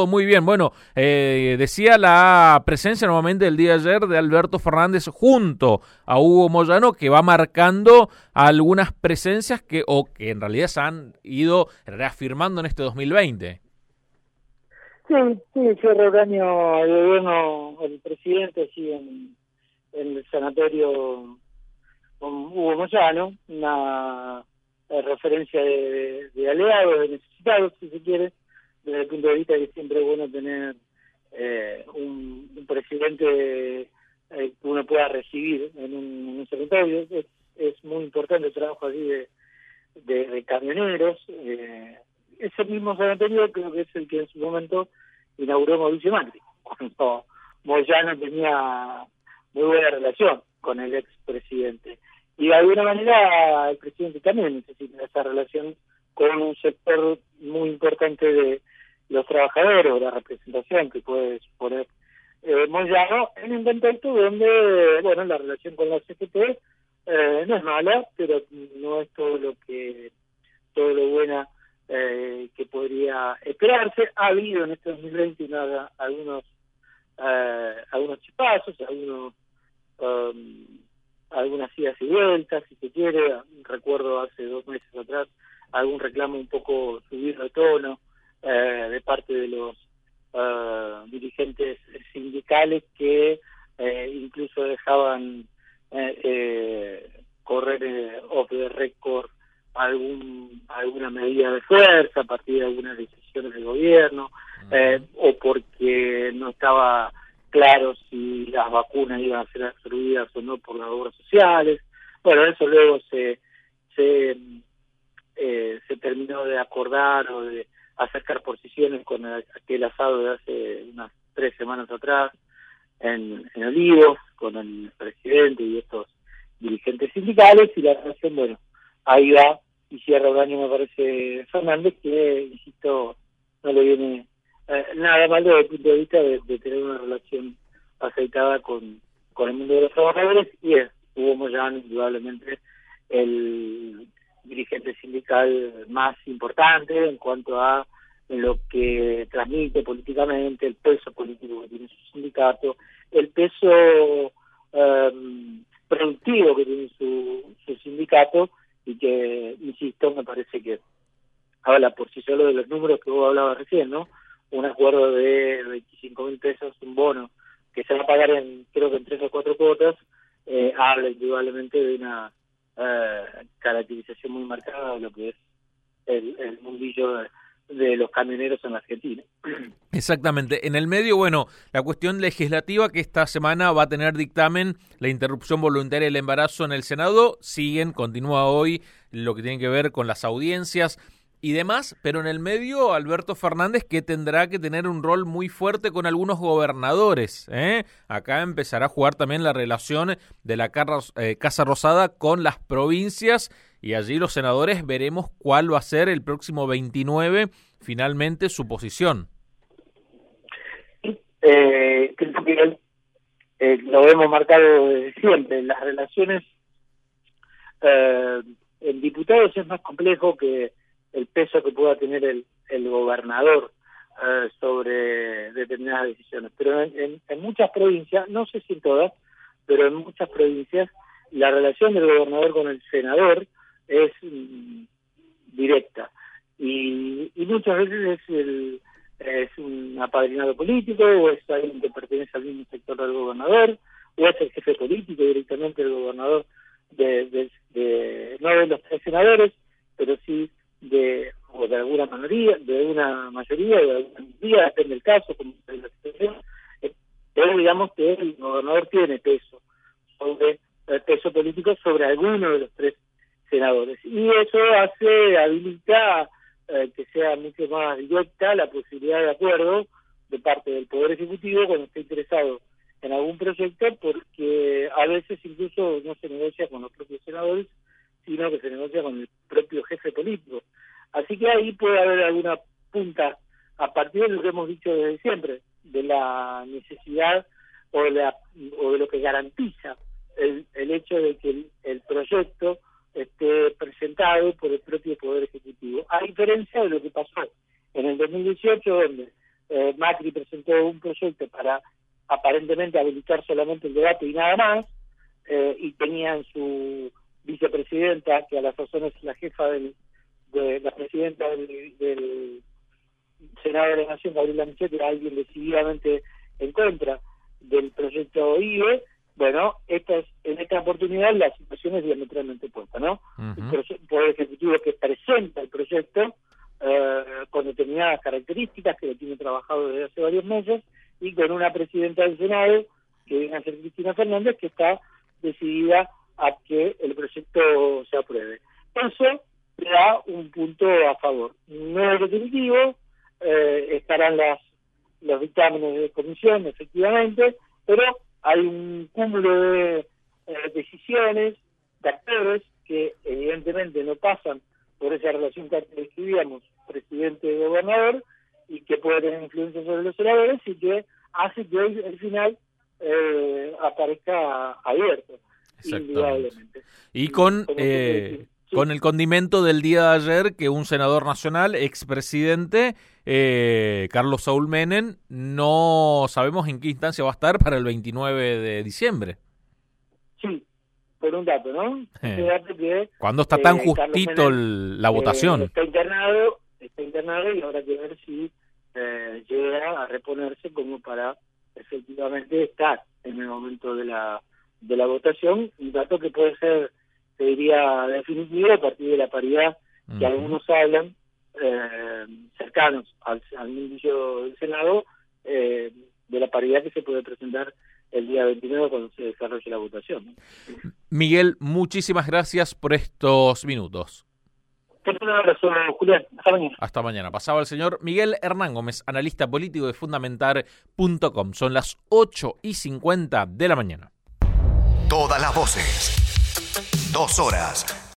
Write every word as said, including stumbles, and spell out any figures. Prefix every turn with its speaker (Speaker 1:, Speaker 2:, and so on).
Speaker 1: todo muy bien. Bueno, eh, decía la presencia nuevamente el día de ayer de Alberto Fernández junto a Hugo Moyano, que va marcando algunas presencias que, o que en realidad se han ido reafirmando en este dos mil veinte.
Speaker 2: Sí, sí, cierre el año de gobierno el presidente, sí, en, en el sanatorio con Hugo Moyano, una eh, referencia de, de, de aliados, de necesitados, si se quiere, desde el punto de vista que siempre es bueno tener eh, un, un presidente eh, que uno pueda recibir en un, en un sanatorio. Es, es muy importante el trabajo allí de, de, de camioneros. Eh, ese mismo sanatorio creo que es el que en su momento inauguró Mauricio Macri, cuando Moyano tenía muy buena relación con el expresidente. Y de alguna manera el presidente también necesita esa relación con un sector muy importante de los trabajadores, la representación que puede suponer eh, Moyano, en un contexto donde, bueno, la relación con la C G T eh, no es mala, pero no es todo lo que, todo lo buena eh, que podría esperarse. Ha habido en este dos mil veinte una, algunos, eh, algunos chipazos, algunos... Um, algunas idas y vueltas, si se quiere. Recuerdo hace dos meses atrás algún reclamo un poco subido de tono eh, de parte de los uh, dirigentes sindicales que eh, incluso dejaban eh, eh, correr eh, off the record algún alguna medida de fuerza a partir de algunas decisiones del gobierno, eh, o porque no estaba claro si las vacunas iban a ser absorbidas o no por las obras sociales. Bueno, eso luego se se, eh, se terminó de acordar o de acercar posiciones con el, aquel asado de hace unas tres semanas atrás en, en Olivos, con el presidente y estos dirigentes sindicales, y la relación, bueno, ahí va, y cierra el año, me parece, Fernández, que, insisto, no le viene Eh, nada mal desde el punto de vista de, de tener una relación aceitada con, con el mundo de los trabajadores, y es Hugo Moyano indudablemente el dirigente sindical más importante en cuanto a lo que transmite políticamente, el peso político que tiene su sindicato, el peso um, productivo que tiene su, su sindicato, y que, insisto, me parece que habla por sí solo de los números que vos hablabas recién, ¿no? Un acuerdo de veinticinco mil pesos, un bono que se va a pagar en, creo que en tres o cuatro cuotas, eh, habla indudablemente de una eh, caracterización muy marcada de lo que es el, el mundillo de, de los camioneros en la Argentina.
Speaker 1: Exactamente. En el medio, bueno, la cuestión legislativa, que esta semana va a tener dictamen, la interrupción voluntaria del embarazo en el Senado, siguen, continúa hoy lo que tiene que ver con las audiencias y demás, pero en el medio Alberto Fernández, que tendrá que tener un rol muy fuerte con algunos gobernadores, ¿eh? Acá empezará a jugar también la relación de la eh, Casa Rosada con las provincias, y allí los senadores veremos cuál va a ser el próximo veintinueve finalmente su posición.
Speaker 2: Eh, creo que eh, lo hemos marcado desde siempre. Las relaciones eh, en diputados es más complejo que el peso que pueda tener el, el gobernador eh, sobre determinadas decisiones. Pero en, en, en muchas provincias, no sé si en todas, pero en muchas provincias, la relación del gobernador con el senador es mm, directa. Y, y muchas veces es, el, es un apadrinado político, o es alguien que pertenece al mismo sector del gobernador, o es el jefe político directamente del gobernador, de, de, de, no de los tres senadores, pero sí de o de alguna mayoría, de una mayoría, de alguna mayoría, depende del caso, como es la situación, eh, pero digamos que el gobernador tiene peso sobre el peso político sobre alguno de los tres senadores, y eso hace, habilita eh, que sea mucho más directa la posibilidad de acuerdo de parte del Poder Ejecutivo cuando esté interesado en algún proyecto, porque a veces incluso no se negocia con los propios senadores, sino que se negocia con el propio jefe político. Así que ahí puede haber alguna punta, a partir de lo que hemos dicho desde siempre, de la necesidad o de, la, o de lo que garantiza el, el hecho de que el, el proyecto esté presentado por el propio Poder Ejecutivo. A diferencia de lo que pasó en el dos mil dieciocho, donde eh, Macri presentó un proyecto para aparentemente habilitar solamente el debate y nada más, eh, y tenía en su vicepresidenta, que a las razones es la jefa del, de la presidenta del, del Senado de la Nación, Gabriela Michetti, era alguien decididamente en contra del proyecto I B E. Bueno, esta es, en esta oportunidad la situación es diametralmente opuesta, ¿no? Uh-huh. El Poder Ejecutivo que presenta el proyecto eh, con determinadas características que lo tiene trabajado desde hace varios meses, y con una presidenta del Senado, que viene a ser Cristina Fernández, que está decidida a que el proyecto se apruebe. Eso le da un punto a favor. No es definitivo, eh, estarán las los dictámenes de comisión, efectivamente, pero hay un cúmulo de eh, decisiones, de actores, que evidentemente no pasan por esa relación que describíamos, presidente y gobernador, y que puede tener influencia sobre los senadores, y que hace que hoy el final eh, aparezca abierto, indudablemente.
Speaker 1: Y con... Eh... Con el condimento del día de ayer, que un senador nacional, expresidente, eh, Carlos Saúl Menem, no sabemos en qué instancia va a estar para el veintinueve de diciembre.
Speaker 2: Sí, por un dato, ¿no?
Speaker 1: Eh.
Speaker 2: Un dato que,
Speaker 1: ¿Cuándo está tan
Speaker 2: eh,
Speaker 1: justito
Speaker 2: Menem,
Speaker 1: el, la votación?
Speaker 2: Eh, está internado, está internado y habrá que ver si eh, llega a reponerse como para efectivamente estar en el momento de la de la votación. Un dato que puede ser, te diría, definitivo a partir de la paridad que uh-huh. algunos hablan, eh, cercanos al, al inicio del Senado, eh, de la paridad que se puede presentar el día veintinueve cuando se desarrolle la votación, ¿no?
Speaker 1: Miguel, muchísimas gracias por estos minutos.
Speaker 2: Un abrazo, Julián. Hasta mañana.
Speaker 1: Hasta mañana. Pasaba el señor Miguel Hernán Gómez, analista político de Fundamentar punto com. Son las ocho y cincuenta de la mañana.
Speaker 3: Todas las voces. Dos horas